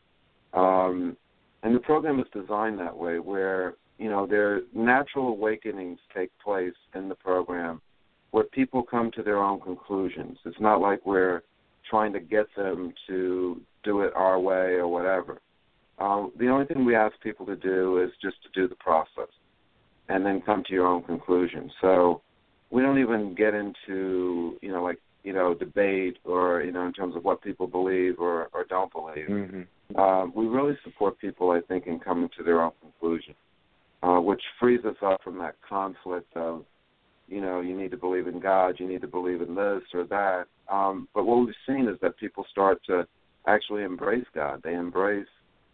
And the program is designed that way, where, you know, their natural awakenings take place in the program where people come to their own conclusions. It's not like we're trying to get them to do it our way or whatever. The only thing we ask people to do is just to do the process and then come to your own conclusion. So we don't even get into, you know, like, you know, debate or, you know, in terms of what people believe or don't believe. Mm-hmm. We really support people, I think, in coming to their own conclusion, which frees us up from that conflict of, you know, you need to believe in God, you need to believe in this or that. But what we've seen is that people start to actually embrace God. They embrace,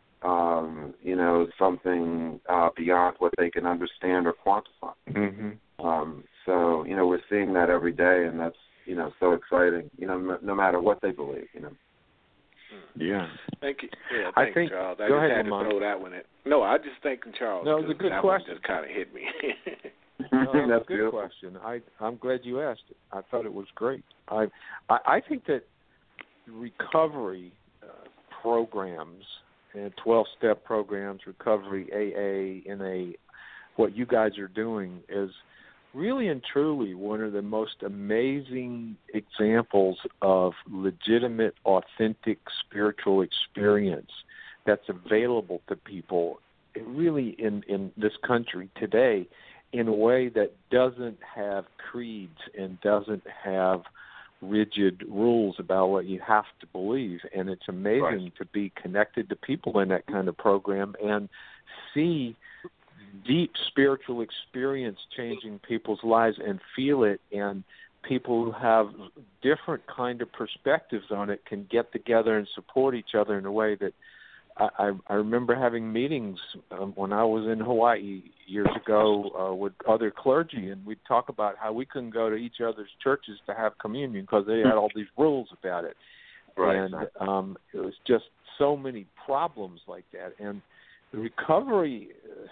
you know, something beyond what they can understand or quantify. Mm-hmm. So, you know, we're seeing that every day, and that's, you know, so exciting, you know, no matter what they believe, you know. Yeah. Thank you. Yeah, thanks, Charles. I go just ahead, had to throw that one in. No, I just thanking Charles. No, it was a good that question. One just kind of hit me. No, that's a good question. I'm glad you asked it. I thought it was great. I think that recovery programs and 12-step programs, recovery, AA, NA, what you guys are doing is really and truly one of the most amazing examples of legitimate, authentic spiritual experience that's available to people really in this country today in a way that doesn't have creeds and doesn't have rigid rules about what you have to believe. And it's amazing to be connected to people in that kind of program and see deep spiritual experience changing people's lives and feel it, and people who have different kind of perspectives on it can get together and support each other in a way that I remember having meetings when I was in Hawaii years ago with other clergy, and we'd talk about how we couldn't go to each other's churches to have communion because they had all these rules about it. Right. And it was just so many problems like that. And the recovery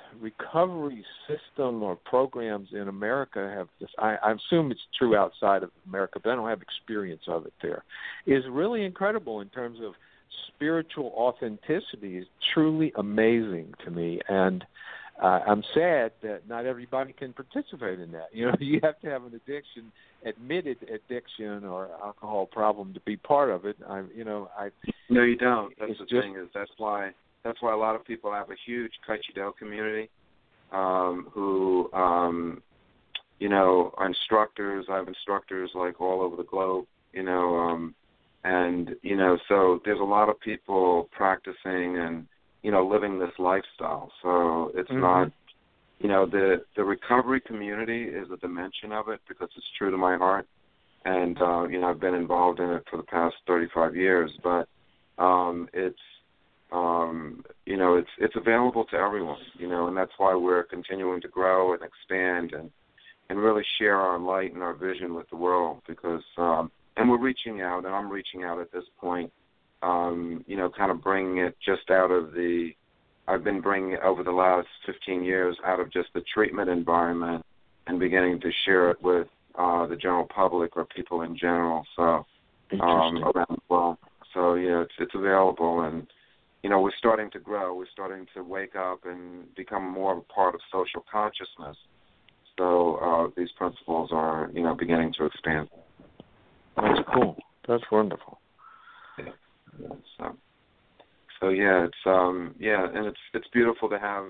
system or programs in America have this, I assume it's true outside of America, but I don't have experience of it there, is really incredible in terms of spiritual authenticity. Is truly amazing to me. And I'm sad that not everybody can participate in that. You know, you have to have an admitted addiction or alcohol problem to be part of it. No, you don't. That's the thing is that's why a lot of people have a huge Kaichido community who, you know, are instructors. I have instructors like all over the globe, you know, and, you know, so there's a lot of people practicing and, you know, living this lifestyle. So it's not, you know, the recovery community is a dimension of it because it's true to my heart. And, you know, I've been involved in it for the past 35 years. But it's, you know, it's available to everyone, you know, and that's why we're continuing to grow and expand and really share our light and our vision with the world because, and we're reaching out, and I'm reaching out at this point, you know, kind of bringing it just out of I've been bringing it over the last 15 years out of just the treatment environment and beginning to share it with the general public or people in general, so around the world. So, yeah, it's available, and, you know, we're starting to grow. We're starting to wake up and become more of a part of social consciousness. So these principles are, you know, beginning to expand. That's cool. That's wonderful. Yeah. So yeah, it's and it's beautiful to have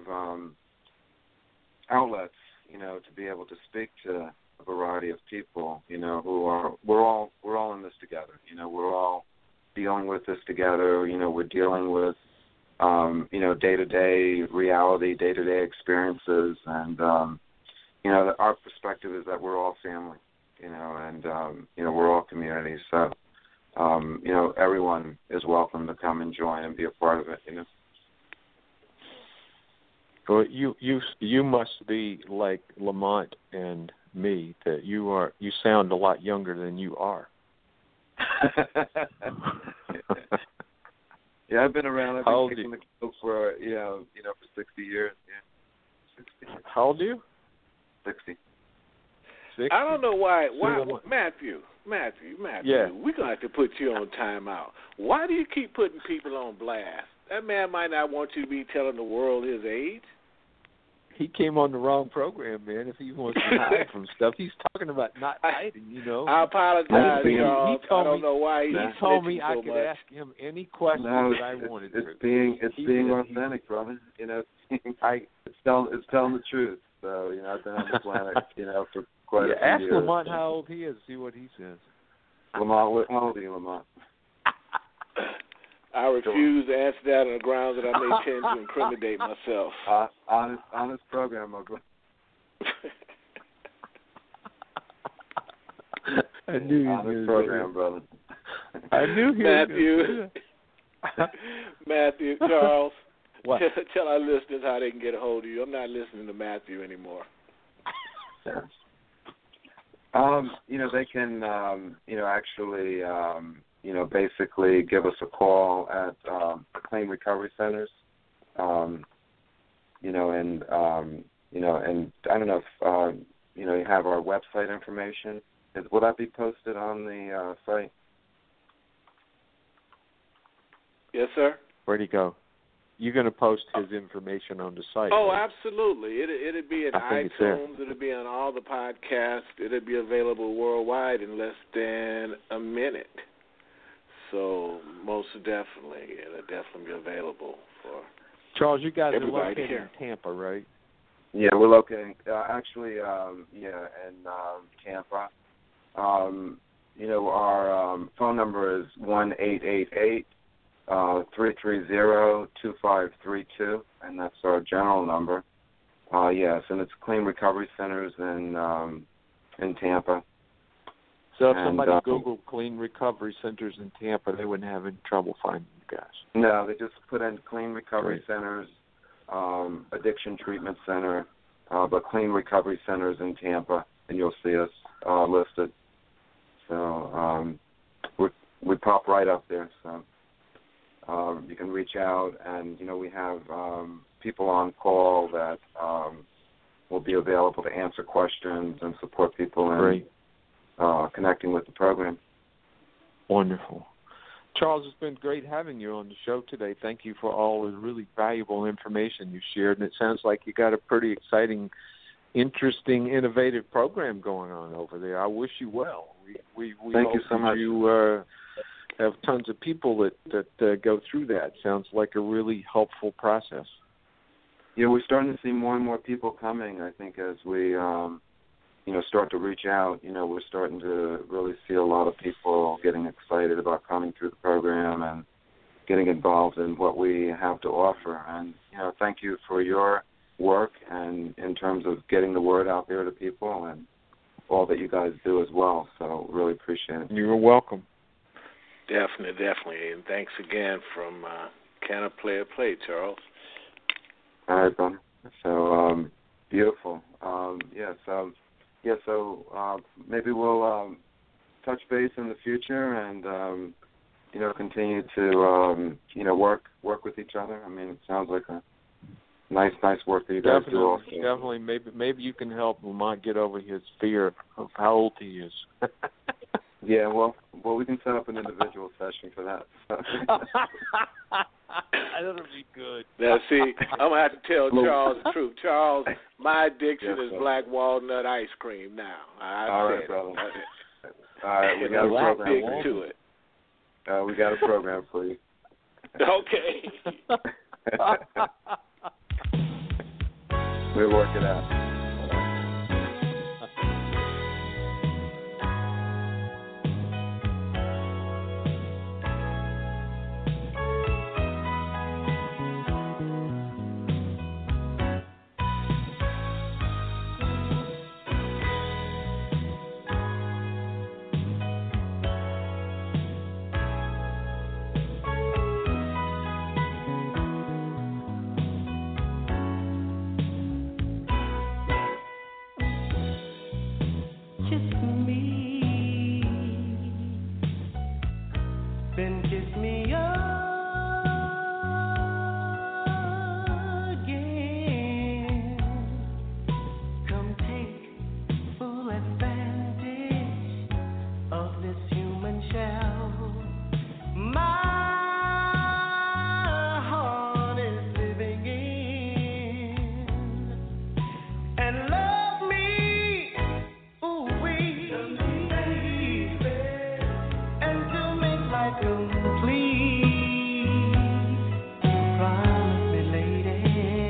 outlets, you know, to be able to speak to a variety of people, you know, who are we're all in this together. You know, we're all dealing with this together. You know, we're dealing with you know, day-to-day reality, day-to-day experiences, and you know, our perspective is that we're all family. You know, and, you know, we're all communities. So, you know, everyone is welcome to come and join and be a part of it, you know. Well, you must be like Lamont and me, that you sound a lot younger than you are. Yeah, I've been around. I've been kicking the coke for for 60 years. Yeah, 60. How old are you? 60. 60? I don't know why Matthew. Yeah. We're gonna have to put you on timeout. Why do you keep putting people on blast? That man might not want you to be telling the world his age. He came on the wrong program, man. If he wants to hide from stuff, he's talking about not hiding, I apologize, Charles. I don't know why he told me I could ask him any question that I wanted to. It's being authentic, brother. It's telling the truth. So I've been on the planet, for quite a few ask years. Lamont how old he is. See what he says. Lamont, how old are you, Lamont? I refuse to answer that on the grounds that I may tend to incriminate myself. Honest program, my brother. I knew honest program, brother. I knew he was Matthew, Charles. What? Tell our listeners how they can get a hold of you. I'm not listening to Matthew anymore. Yeah. They can, actually, basically give us a call at the Clean Recovery Centers. And I don't know if, you have our website information. Will that be posted on the site? Yes, sir. Where'd he go? You're going to post his information on the site. Oh, right? Absolutely. It'll be in iTunes. It'll be on all the podcasts. It'll be available worldwide in less than a minute. So most definitely, it'll definitely be available for Charles, you guys are everybody located here. in Tampa, right? Yeah, we're located in Tampa. Our phone number is 1-888-330-2532, and that's our general number. Yes, and it's Clean Recovery Centers in Tampa. So if somebody Googled Clean Recovery Centers in Tampa, they wouldn't have any trouble finding you guys. No, they just put in Clean Recovery Centers, Addiction Treatment Center, but Clean Recovery Centers in Tampa, and you'll see us listed. So we pop right up there. So you can reach out, and we have people on call that will be available to answer questions and support people in connecting with the program. Wonderful. Charles, it's been great having you on the show today. Thank you for all the really valuable information you shared, and it sounds like you got a pretty exciting, interesting, innovative program going on over there. I wish you well. We Thank hope you so much. You have tons of people that go through that. Sounds like a really helpful process. Yeah, we're starting to see more and more people coming. I think as we start to reach out, we're starting to really see a lot of people getting excited about coming through the program and getting involved in what we have to offer. And, thank you for your work and in terms of getting the word out there to people and all that you guys do as well. So really appreciate it. You're welcome. Definitely. And thanks again from Can a Player Play, Charles? All right, brother. So, beautiful. So maybe we'll touch base in the future and, continue to, work with each other. I mean, it sounds like a nice work that you guys do also. Definitely. Maybe you can help Lamont get over his fear of how old he is. Yeah, well, we can set up an individual session for that. That'll be good. Now, see, I'm going to have to tell Charles the truth. Charles, my addiction is black walnut ice cream now. All right, brother. All right, we got a program to it. We got a program for you. Okay. We'll work it out. then kiss me again. Come take full advantage of this human shell. My heart is living in, and love me, ooh wee, and to make life complete. Promise me, lady,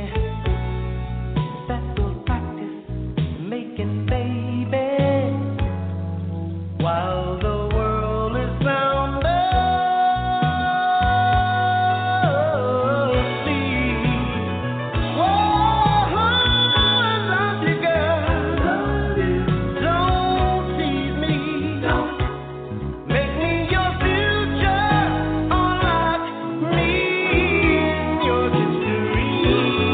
that we'll practice making babies while the world is sound asleep. Whoa, I love you, girl. Don't tease me. Make me your future, unlock me in your history.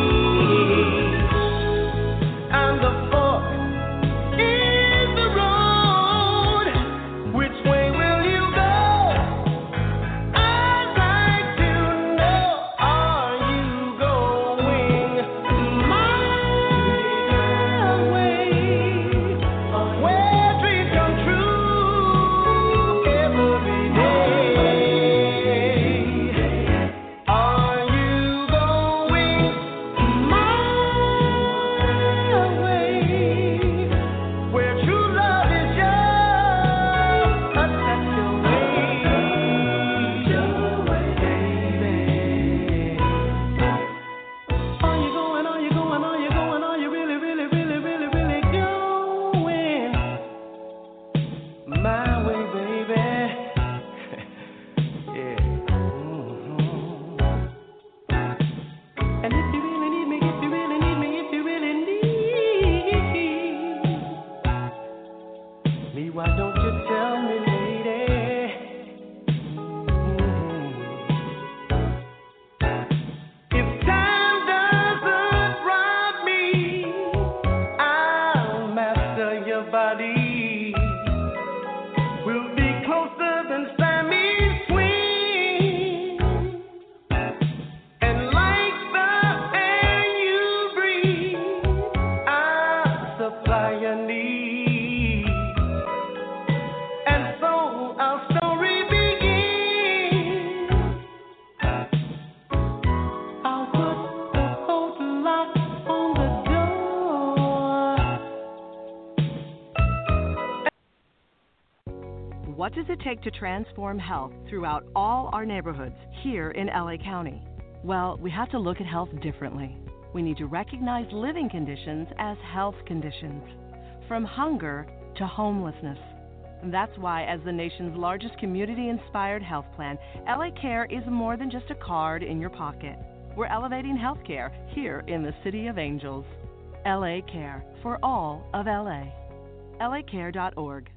And the fork in the road. Which way will you go? I'd like to know. Are you going my way? Where dreams come true every day. Are you going my way? Where true love is just a touch away, baby. Are you going? Are you going? Are you going? Are you really, really, really, really, really going my way, baby? Yeah. And if you really need me, if you really need me, if you really need me, why don't you tell me, lady? If time doesn't rob me, I'll master your body. We'll be closer than Siamese twins. And like the air you breathe, I'll supply your need. And so our story begins. I'll put the old lock on the door. What does it take to transform health throughout all our neighborhoods here in LA County? Well, we have to look at health differently. We need to recognize living conditions as health conditions, from hunger to homelessness. That's why, as the nation's largest community-inspired health plan, LA Care is more than just a card in your pocket. We're elevating healthcare here in the City of Angels. LA Care, for all of LA. LACare.org.